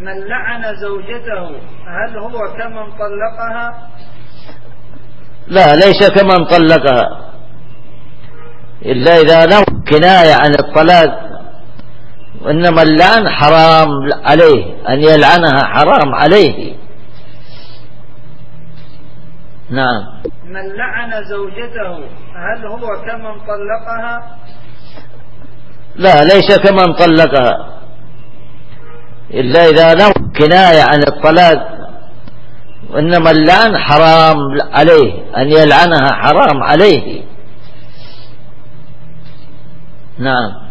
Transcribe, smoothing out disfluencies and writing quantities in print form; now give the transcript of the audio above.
من لعن زوجته هل هو كمن طلقها؟ لا، ليس كمن طلقها، إلا إذا نوى كناية عن الطلاق، وإنما اللعن حرام عليه، أن يلعنها حرام عليه. نعم. من لعن زوجته هل هو كمن طلقها؟ لا، ليس كمن طلقها، إلا إذا نوى كناية عن الطلاق، وإنما اللعن حرام عليه، أن يلعنها حرام عليه. نعم.